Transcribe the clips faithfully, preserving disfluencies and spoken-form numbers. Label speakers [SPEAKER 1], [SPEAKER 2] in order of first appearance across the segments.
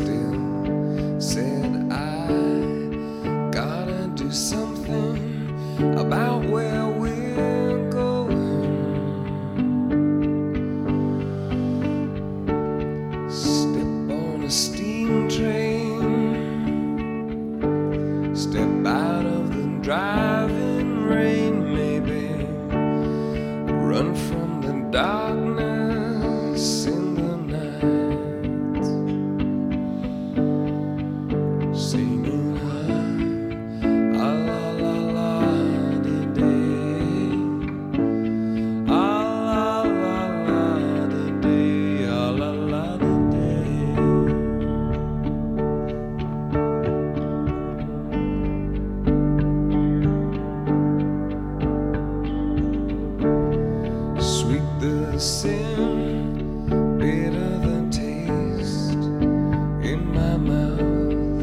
[SPEAKER 1] still said I gotta do something about where we're going. Step on a steam train, step out of the driving rain, maybe run from the darkness in the night, singing ah, ah la la la di day, ah la la la di day, ah la la di day. Sweet the sin, bitter the taste in my mouth.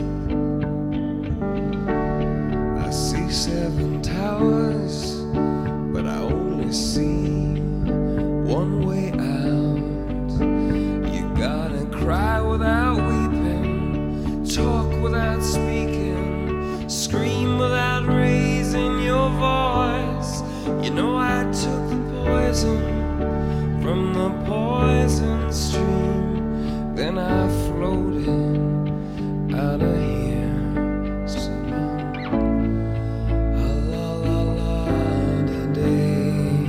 [SPEAKER 1] I see seven towers, but I only see one way out. You gotta cry without weeping, talk without speaking, scream without raising your voice. You know I took the poison from the poison stream, then I floated out of here, singing ah la la la di day,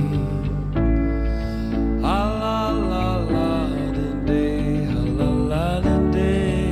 [SPEAKER 1] ah la la la di day, ah la la di day.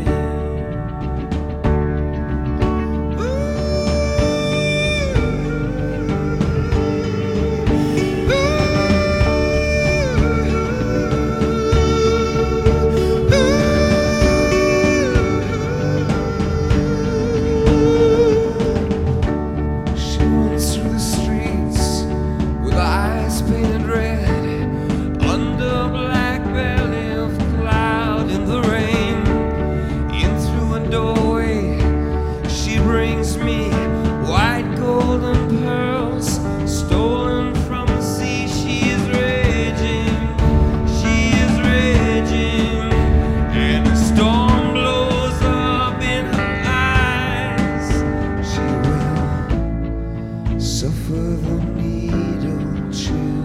[SPEAKER 1] Painted red under a black belly of cloud in the rain. In through a doorway she brings me white golden pearls stolen from the sea. She is raging, she is raging, and the storm blows up in her eyes. She will suffer the needle chill.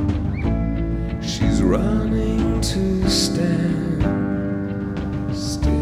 [SPEAKER 1] She's running to stand still.